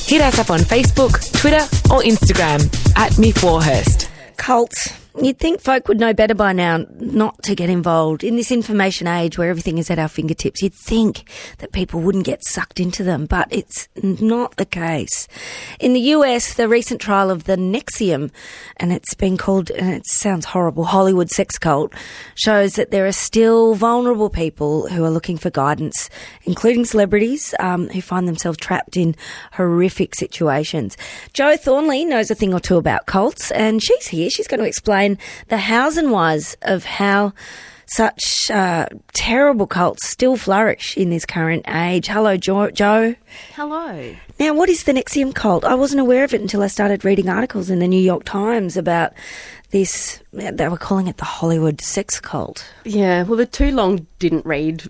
Hit us up on Facebook, Twitter or Instagram @MiffWarhurst. Cults. You'd think folk would know better by now not to get involved. In this information age where everything is at our fingertips, you'd think that people wouldn't get sucked into them, but it's not the case. In the US, the recent trial of the NXIVM, and it's been called, and it sounds horrible, Hollywood sex cult, shows that there are still vulnerable people who are looking for guidance, including celebrities who find themselves trapped in horrific situations. Jo Thornley knows a thing or two about cults, and she's here. She's going to explain the hows and whys of how such terrible cults still flourish in this current age. Hello, Jo. Hello. Now, what is the NXIVM cult? I wasn't aware of it until I started reading articles in the New York Times about this. They were calling it the Hollywood sex cult. Yeah, well, the too long didn't read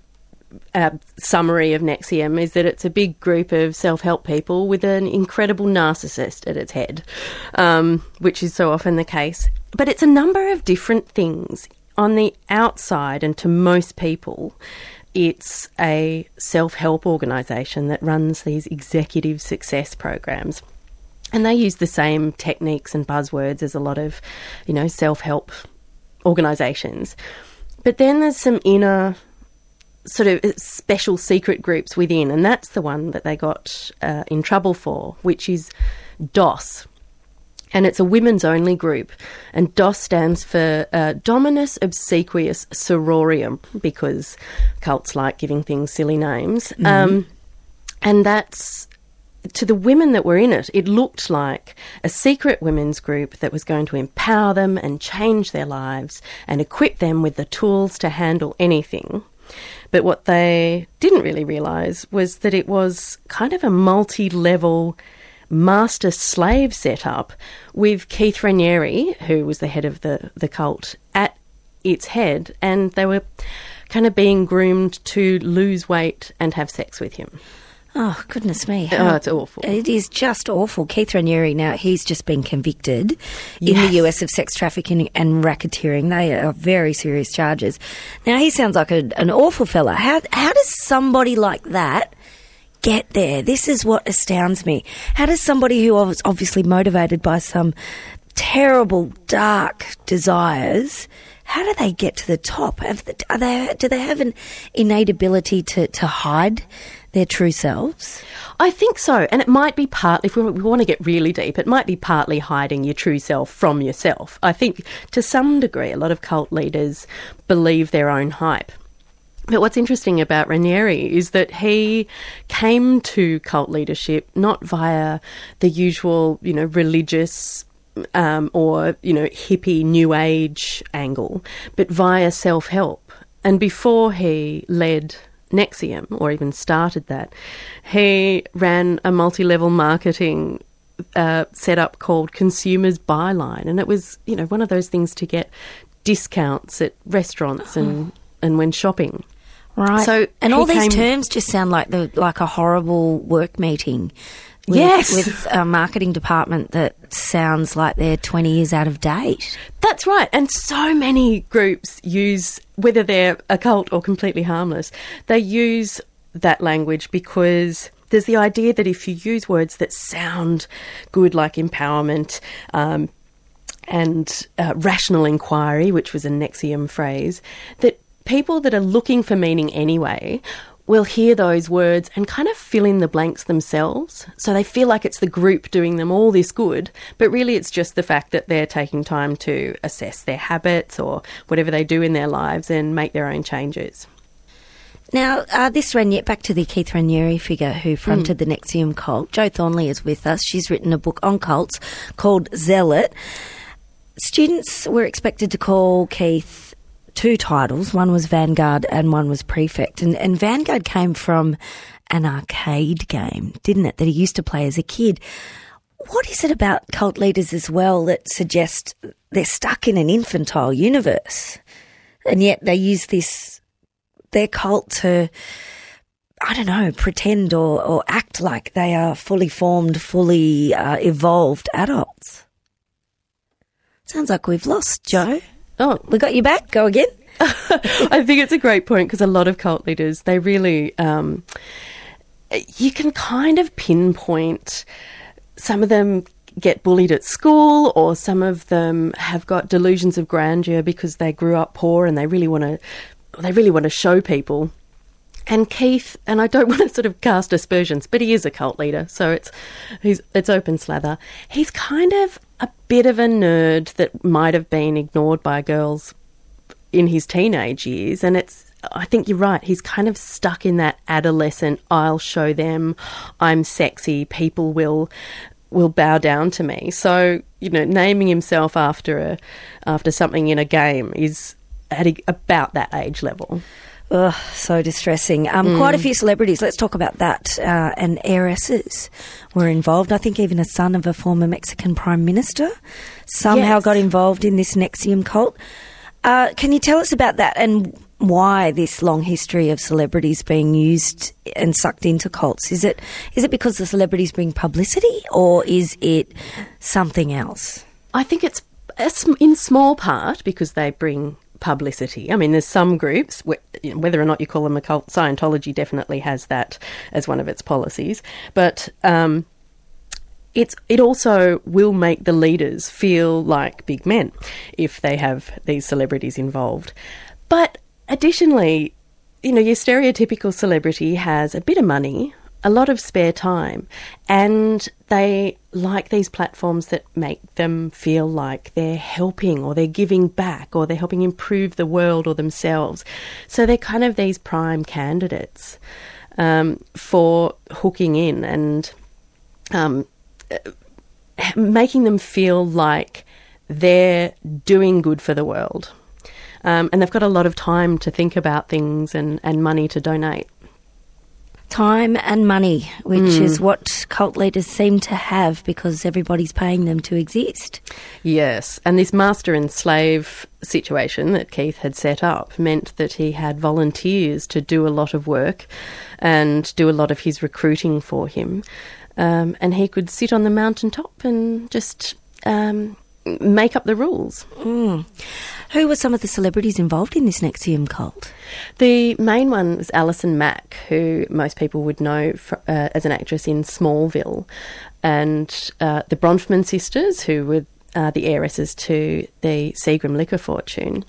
summary of NXIVM is that it's a big group of self-help people with an incredible narcissist at its head, which is so often the case. But it's a number of different things. On the outside, and to most people, it's a self-help organisation that runs these executive success programs. And they use the same techniques and buzzwords as a lot of, self-help organisations. But then there's some inner sort of special secret groups within, and that's the one that they got in trouble for, which is DOS. And it's a women's only group. And DOS stands for Dominus Obsequious Sororium, because cults like giving things silly names. And that's, to the women that were in it, it looked like a secret women's group that was going to empower them and change their lives and equip them with the tools to handle anything. But what they didn't really realise was that it was kind of a multi-level master-slave setup with Keith Raniere, who was the head of the cult, at its head, and they were kind of being groomed to lose weight and have sex with him. Oh, goodness me. It's awful. It is just awful. Keith Raniere, now, he's just been convicted in the US of sex trafficking and racketeering. They are very serious charges. Now, he sounds like an awful fella. How does somebody like that get there? This is what astounds me. How does somebody who was obviously motivated by some terrible, dark desires, how do they get to the top? Do they have an innate ability to hide their true selves? I think so. And it might be partly, if we want to get really deep, it might be partly hiding your true self from yourself. I think to some degree a lot of cult leaders believe their own hype. But what's interesting about Raniere is that he came to cult leadership not via the usual, religious or, hippie new age angle, but via self-help. And before he led NXIVM, or even started that, he ran a multi-level marketing setup called Consumers Byline. And it was, one of those things to get discounts at restaurants and when shopping. Right. So and all these terms just sound like a horrible work meeting. With a marketing department that sounds like they're 20 years out of date. That's right. And so many groups use, whether they're a cult or completely harmless, they use that language because there's the idea that if you use words that sound good, like empowerment and rational inquiry, which was a NXIVM phrase, that people that are looking for meaning anyway will hear those words and kind of fill in the blanks themselves. So they feel like it's the group doing them all this good, but really it's just the fact that they're taking time to assess their habits or whatever they do in their lives and make their own changes. Now, back to the Keith Raniere figure who fronted the NXIVM cult. Jo Thornley is with us. She's written a book on cults called Zealot. Students were expected to call Keith two titles. One was Vanguard and one was Prefect. And Vanguard came from an arcade game, didn't it, that he used to play as a kid. What is it about cult leaders as well that suggests they're stuck in an infantile universe? And yet they use their cult to, pretend or act like they are fully formed, fully evolved adults. Sounds like we've lost, Jo. Oh, we got you back. Go again. I think it's a great point because a lot of cult leaders, they really, you can kind of pinpoint some of them get bullied at school, or some of them have got delusions of grandeur because they grew up poor and they really want to show people. And Keith, and I don't want to sort of cast aspersions, but he is a cult leader, so it's open slather. He's kind of a bit of a nerd that might have been ignored by girls in his teenage years, and I think you're right, he's kind of stuck in that adolescent, I'll show them, I'm sexy, people will bow down to me. So, naming himself after something in a game is at about that age level. Ugh, so distressing. Quite a few celebrities, let's talk about that, and heiresses were involved. I think even a son of a former Mexican prime minister somehow got involved in this NXIVM cult. Can you tell us about that and why this long history of celebrities being used and sucked into cults? Is it because the celebrities bring publicity, or is it something else? I think it's in small part because they bring publicity. I mean, there's some groups, whether or not you call them a cult, Scientology definitely has that as one of its policies, but it also will make the leaders feel like big men if they have these celebrities involved. But additionally, your stereotypical celebrity has a bit of money, a lot of spare time, and they like these platforms that make them feel like they're helping, or they're giving back, or they're helping improve the world or themselves. So they're kind of these prime candidates for hooking in and making them feel like they're doing good for the world. And they've got a lot of time to think about things and money to donate. Time and money, which is what cult leaders seem to have because everybody's paying them to exist. Yes, and this master and slave situation that Keith had set up meant that he had volunteers to do a lot of work and do a lot of his recruiting for him. And he could sit on the mountaintop and just make up the rules. Who were some of the celebrities involved in this NXIVM cult? The main one was Alison Mack, who most people would know as an actress in Smallville, and the Bronfman sisters, who were the heiresses to the Seagram liquor fortune.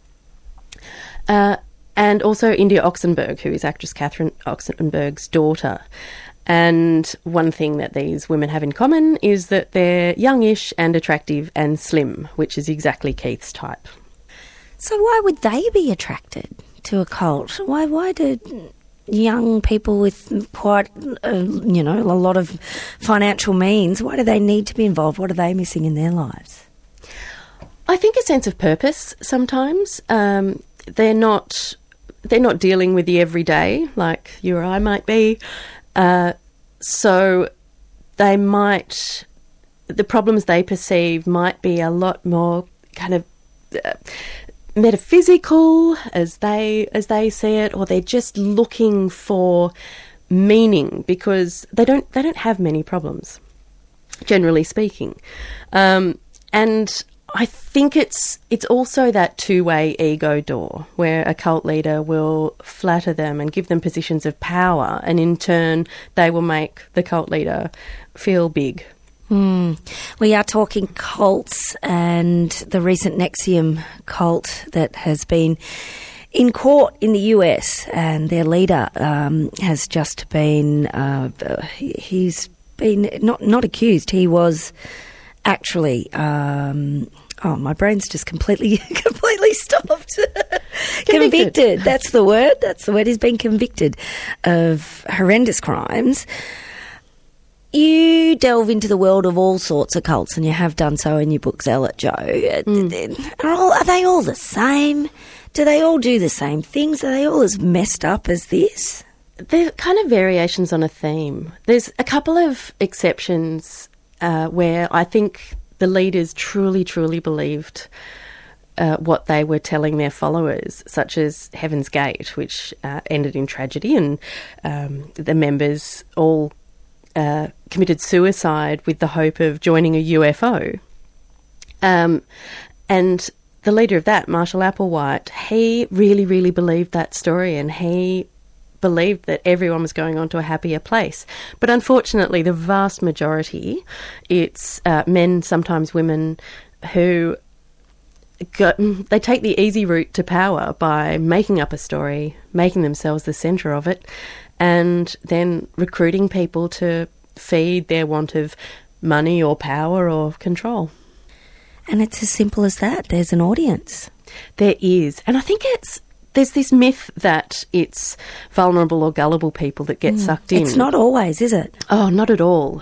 And also India Oxenberg, who is actress Catherine Oxenberg's daughter. And one thing that these women have in common is that they're youngish and attractive and slim, which is exactly Keith's type. So why would they be attracted to a cult? Why do young people with quite, a lot of financial means, why do they need to be involved? What are they missing in their lives? I think a sense of purpose sometimes. They're not dealing with the everyday like you or I might be. So the problems they perceive might be a lot more kind of metaphysical as they see it, or they're just looking for meaning because they don't have many problems, generally speaking. And I think it's also that two-way ego door where a cult leader will flatter them and give them positions of power, and in turn they will make the cult leader feel big. We are talking cults, and the recent NXIVM cult that has been in court in the US, and their leader has just been he's been not accused, he was actually my brain's just completely stopped. Convicted. That's the word. He's been convicted of horrendous crimes. You delve into the world of all sorts of cults, and you have done so in your book, Zealot Joe. Are they all the same? Do they all do the same things? Are they all as messed up as this? They're kind of variations on a theme. There's a couple of exceptions where I think the leaders truly, truly believed what they were telling their followers, such as Heaven's Gate, which ended in tragedy, and the members all committed suicide with the hope of joining a UFO. And the leader of that, Marshall Applewhite, he really, really believed that story, and he believed that everyone was going on to a happier place. But unfortunately, the vast majority, it's men, sometimes women, who they take the easy route to power by making up a story, making themselves the centre of it, and then recruiting people to feed their want of money or power or control. And it's as simple as that. There's an audience. There is. And I think there's this myth that it's vulnerable or gullible people that get sucked in. It's not always, is it? Oh, not at all.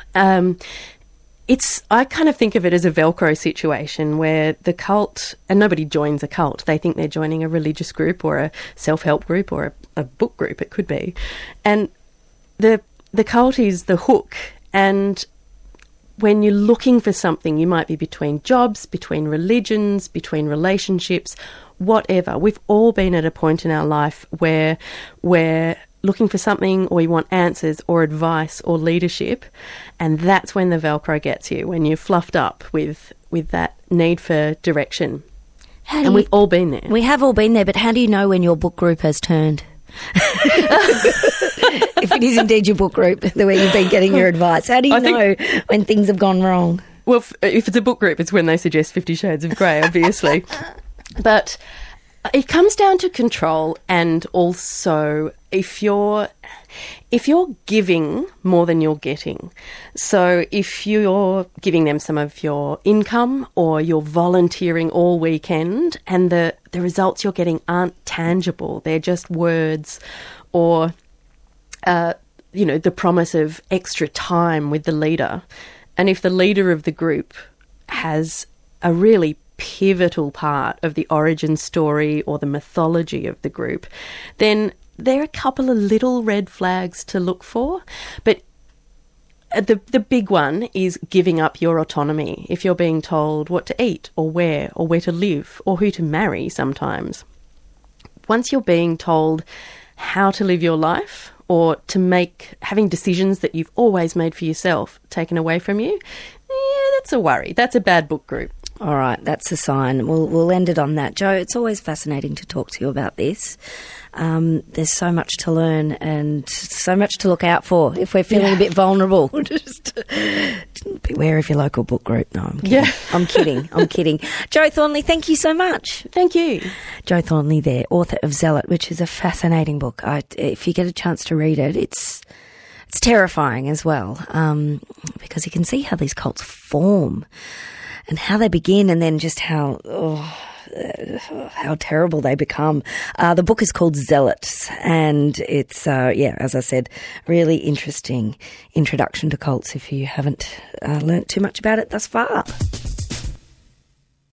I kind of think of it as a Velcro situation where the cult, and nobody joins a cult, they think they're joining a religious group or a self-help group or a book group, it could be. And the cult is the hook, and when you're looking for something, you might be between jobs, between religions, between relationships, whatever. We've all been at a point in our life where we're looking for something, or we want answers or advice or leadership, and that's when the Velcro gets you, when you're fluffed up with that need for direction. And we've all been there. We have all been there, but how do you know when your book group has turned? If it is indeed your book group, the way you've been getting your advice, how do you know when things have gone wrong? Well, if it's a book group, it's when they suggest 50 Shades of Grey, obviously. But it comes down to control, and also if you're giving more than you're getting. So if you're giving them some of your income, or you're volunteering all weekend and the results you're getting aren't tangible, they're just words, or the promise of extra time with the leader. And if the leader of the group has a really pivotal part of the origin story or the mythology of the group, then there are a couple of little red flags to look for. But the big one is giving up your autonomy. If you're being told what to eat or where to live or who to marry sometimes. Once you're being told how to live your life, or having decisions that you've always made for yourself taken away from you, that's a worry. That's a bad book group. All right, that's a sign. We'll end it on that. Jo, it's always fascinating to talk to you about this. There's so much to learn and so much to look out for if we're feeling a bit vulnerable. Just beware of your local book group. No, I'm kidding. Yeah. I'm kidding. Jo Thornley, thank you so much. Thank you. Jo Thornley there, author of Zealot, which is a fascinating book. If you get a chance to read it, it's terrifying as well, because you can see how these cults form and how they begin, and then just how terrible they become. The book is called Zealots, and it's, as I said, really interesting introduction to cults if you haven't learnt too much about it thus far.